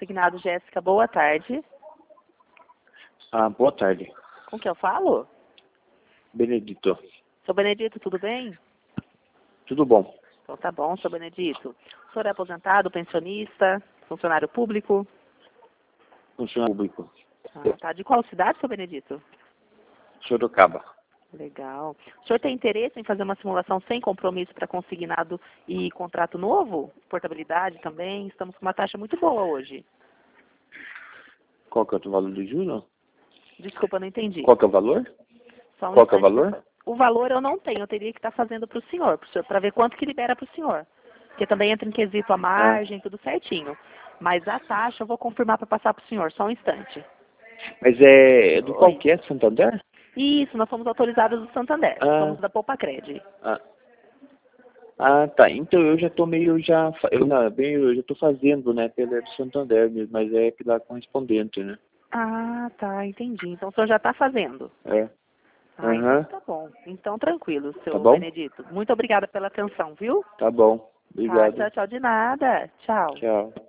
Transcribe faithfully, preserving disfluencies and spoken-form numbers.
Consignado Jéssica, boa tarde. Ah, boa tarde. Com que eu falo? Benedito. Seu Benedito, tudo bem? Tudo bom? Então tá bom, seu Benedito. O senhor é aposentado, pensionista, funcionário público? Funcionário público. Ah, tá. De qual cidade, seu Benedito? Sorocaba. Legal. O senhor tem interesse em fazer uma simulação sem compromisso para consignado e contrato novo? Portabilidade também. Estamos com uma taxa muito boa hoje. Qual que é o valor do juro? Desculpa, não entendi. Qual que é o valor? Só um Qual que é o instante, por valor? favor. O valor eu não tenho, eu teria que estar fazendo para o senhor, para ver quanto que libera para o senhor. Porque também entra em quesito a margem, tudo certinho. Mas a taxa eu vou confirmar para passar para o senhor, só um instante. Mas é do qual Oi. que é? Santander? Isso, nós somos autorizados do Santander, Ah, somos da Poupacred. ah, ah, tá. Então eu já tô meio já... fa- Eu, não, bem, eu já tô fazendo, né? Pela do Santander mesmo, mas é pela correspondente, né? Ah, tá, entendi. Então o senhor já está fazendo. É. Ah, então Aham. tá bom. Então tranquilo, Tá seu bom? Benedito. Muito obrigada pela atenção, viu? Tá bom. Tá, Obrigado. tchau, tchau, de nada. Tchau. Tchau.